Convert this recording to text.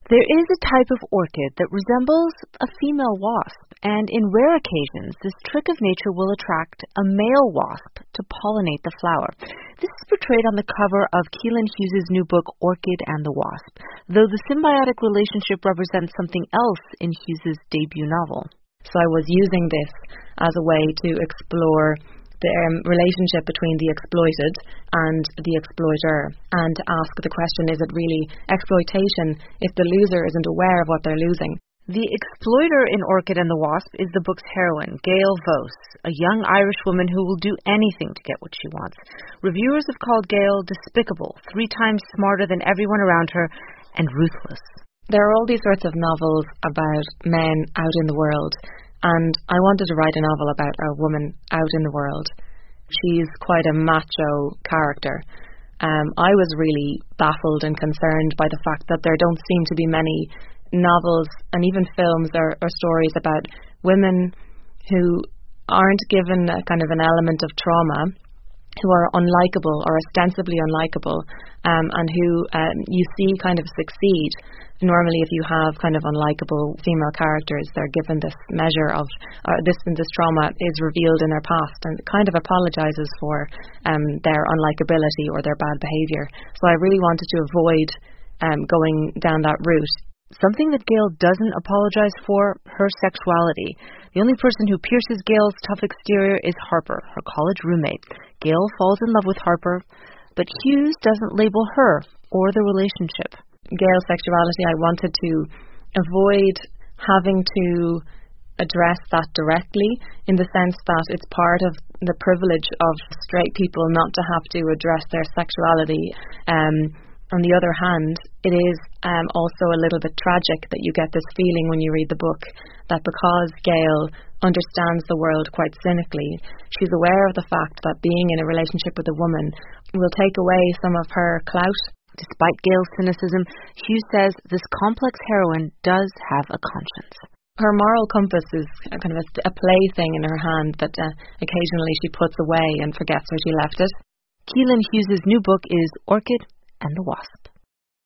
There is a type of orchid that resembles a female wasp, and in rare occasions, this trick of nature will attract a male wasp to pollinate the flower. This is portrayed on the cover of Keelan Hughes' new book, Orchid and the Wasp, though the symbiotic relationship represents something else in Hughes' debut novel. So I was using this as a way to explore the relationship between the exploited and the exploiter, and to ask the question, is it really exploitation if the loser isn't aware of what they're losing? The exploiter in Orchid and the Wasp is the book's heroine, Gail Vose, a young Irish woman who will do anything to get what she wants. Reviewers have called Gail despicable, 3 times smarter than everyone around her, and ruthless. There are all these sorts of novels about men out in the world, and I wanted to write a novel about a woman out in the world. She's quite a macho character. I was really baffled and concerned by the fact that there don't seem to be many novels and even films or stories about women who aren't given a kind of an element of trauma, who are unlikable or ostensibly unlikable, and who you see kind of succeed. Normally, if you have kind of unlikable female characters, they're given this measure of this trauma is revealed in their past, and it kind of apologizes for their unlikability or their bad behavior. So I really wanted to avoid going down that route. Something that Gail doesn't apologize for, her sexuality. The only person who pierces Gail's tough exterior is Harper, her college roommate. Gail falls in love with Harper, but Hughes doesn't label her or the relationship. Gail's sexuality, I wanted to avoid having to address that directly, in the sense that it's part of the privilege of straight people not to have to address their sexuality. On the other hand, it is also a little bit tragic that you get this feeling when you read the book that because Gail understands the world quite cynically, she's aware of the fact that being in a relationship with a woman will take away some of her clout. Despite Gail's cynicism, Hughes says this complex heroine does have a conscience. Her moral compass is kind of a plaything in her hand that occasionally she puts away and forgets where she left it. Keelan Hughes' new book is Orchid and the Wasp.